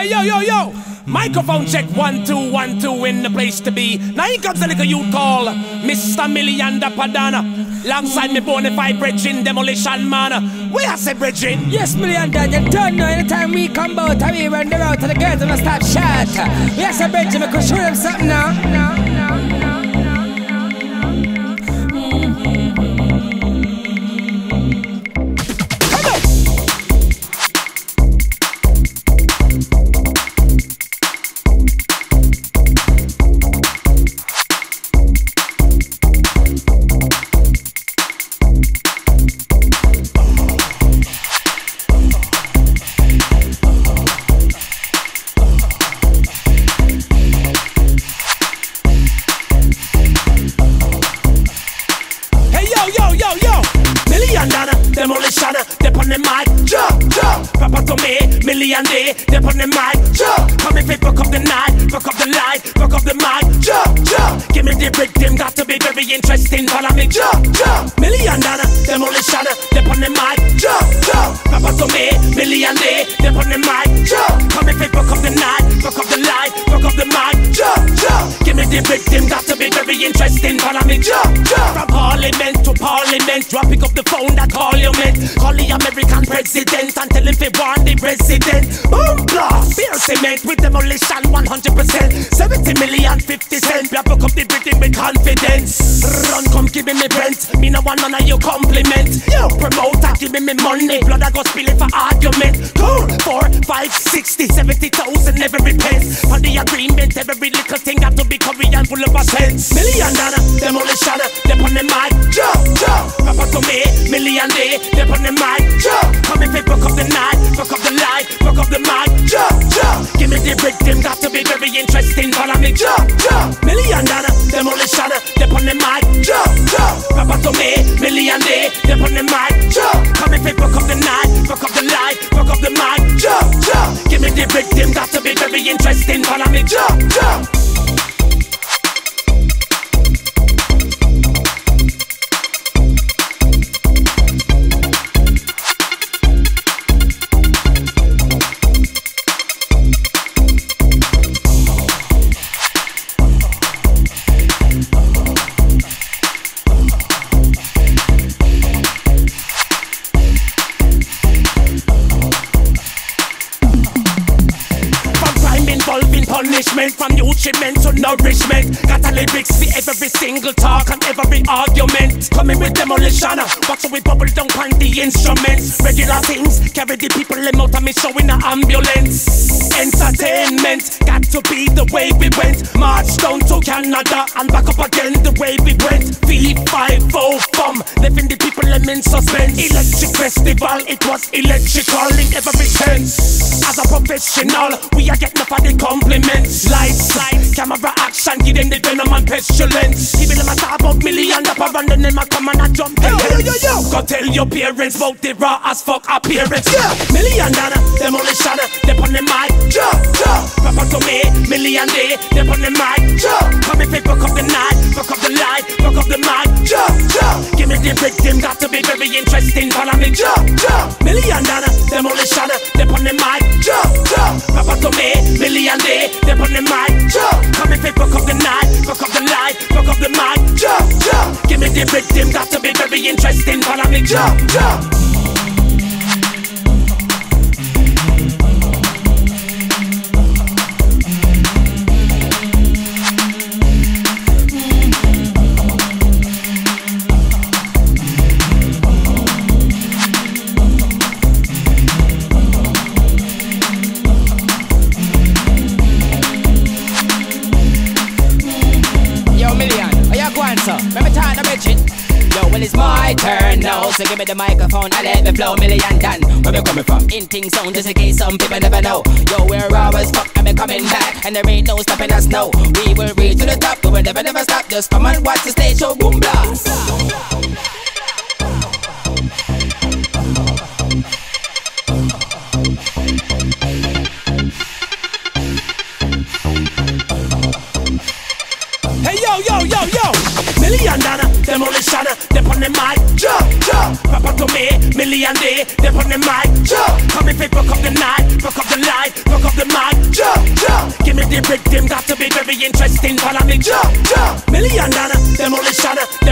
Hey, yo. Microphone check 1 2 1 2 in the place to be. Now here comes a little youth call Mr. Million da Padana. Alongside me bonafide bridging demolition man. Where I say bridging? Yes, Million da. You don't know anytime we come out and we run the road to the girls and stop shot. We have some bridging, we could show them something now. Demolition, they on the mic, jump. Papa to me, million day, they on the mic, jump. Come if it fuck up the night, fuck up the light, fuck up the mic, jump. Give me the rhythm, got to be very interesting. Follow me, jump. Million dollar, demolition, they on the mic, jump. Papa to me, million day, they on the mic, jump. Come if it fuck up the night, fuck up the light, fuck up the mic, jump. Give me the rhythm, got to be very interesting. Follow me, jump. From parliament to parliament, drop pick up the phone that call you meant. Call the American president and tell him they want the president. Boom blast, beer cement with demolition 100%. 70 million 50 cents. We have up the Britain with confidence. Run, come give me rent. Me no want none of your compliment. You promoter, give me money. Blood I go spill it for argument. Cool, 4, 5, 60, 70,000 every pence. On the agreement, every little thing got to be Korean full of a sense. Million dollar, demolition, they on the mic. Jump. Papa to me, million day, they on the mic. Jump. Come if it fuck up the night, fuck up the light, fuck up the mic. Jump. Give me the rhythm, got to be very interesting. Follow me, jump. Million dollar, demolition, they on the mic. Jump. Papa to me, million day, they on the mic. Jump. Come if it fuck up the night, fuck up the light, fuck up the mic. Jump. Give me the rhythm, got to be very interesting. Follow me, jump. Punishment from nutriment to nourishment. Got a lyrics for every single talk and every argument. Coming with demolition, watch how we bubble down on the instruments. Regular things, carry the people them out and me showing the ambulance. Entertainment, got to be the way we went. March down to Canada and back up again the way we went. V50 FUM, leaving the people them in suspense. Electric festival, it was electrical in every sense. As a professional, we are getting up for the compliments. Lights, camera action, give them the venom and pestilence. Give them a talk about million dollar and then them a come and a jump. Yo. Go tell your parents about the raw as fuck appearance. Million dollar, demolition, they on the mic. Papa to me, million day, they on the mic. Come if it fuck up the night, fuck up the light, fuck up the mic. Give me the rhythm, got to be very interesting. Follow me, million dollar, demolition, they on the mic. Papa to me, million day, they on the mic. Come if it fuck up the night, fuck up the light, fuck up the mic. Give me the rhythm, got to be very interesting. Follow me, Let me turn the bitchin'. Yo, well it's my turn now, so give me the microphone and let me flow. Million done. Where we coming from? In thing sound, just in case some people never know. Yo, we're raw as fuck and we coming back, and there ain't no stopping us now. We will reach to the top, we will never stop. Just come and watch the stage show, boom blast. Hey yo, million dollar, demolition, they on the mic. Papa to me, million day, they on the mic. Come if it fuck up the night, fuck up the light, fuck up the mic. waiting for a big jump, jump. Million dollar demolition,